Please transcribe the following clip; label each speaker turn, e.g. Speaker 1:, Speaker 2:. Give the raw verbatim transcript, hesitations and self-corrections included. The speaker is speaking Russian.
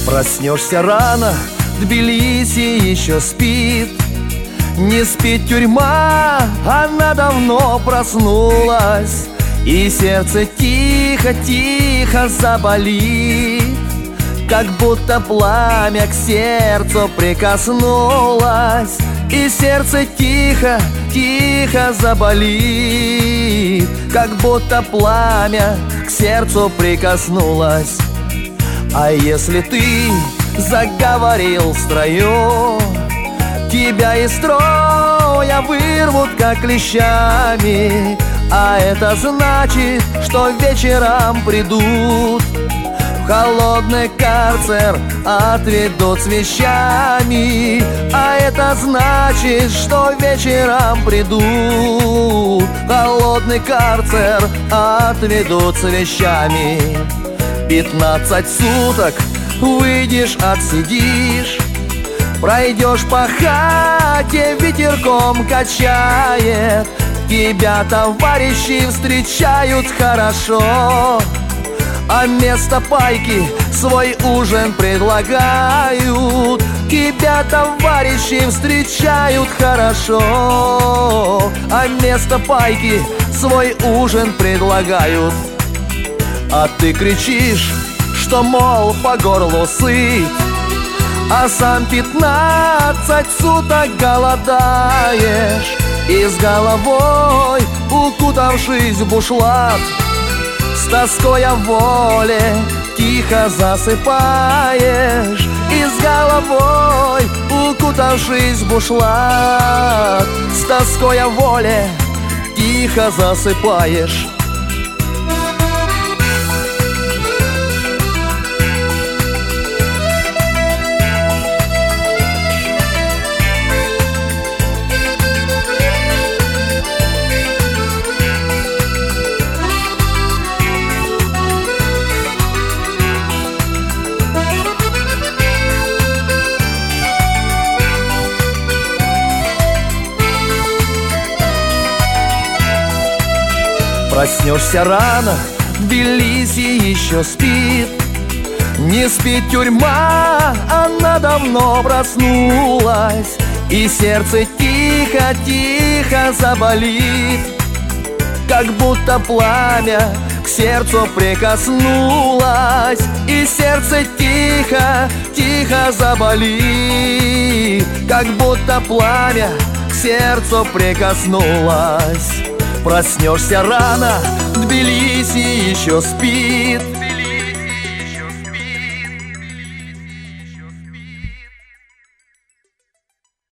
Speaker 1: Проснешься рано, Тбилиси еще спит. Не спит тюрьма, она давно проснулась, и сердце тихо-тихо заболит, как будто пламя к сердцу прикоснулось, и сердце тихо-тихо заболит, как будто пламя к сердцу прикоснулось. А если ты заговорил в строю, тебя из строя вырвут как клещами, а это значит, что вечером придут в холодный карцер, отведут с вещами, а это значит, что вечером придут в холодный карцер, отведут с вещами. Пятнадцать суток выйдешь, отсидишь, пройдешь по хате, ветерком качает, тебя товарищи встречают хорошо, а вместо пайки свой ужин предлагают. Тебя товарищи встречают хорошо, а вместо пайки свой ужин предлагают. А ты кричишь, что, мол, по горлу сыт, а сам пятнадцать суток голодаешь, и с головой, укутавшись в бушлат, с тоской о воле тихо засыпаешь, и с головой, укутавшись в бушлат, с тоской о воле тихо засыпаешь. Проснешься рано, Тбилиси еще спит. Не спит тюрьма, она давно проснулась, и сердце тихо-тихо заболит, как будто пламя к сердцу прикоснулось, и сердце тихо-тихо заболит, как будто пламя к сердцу прикоснулось. Проснешься рано, Тбилиси еще спит.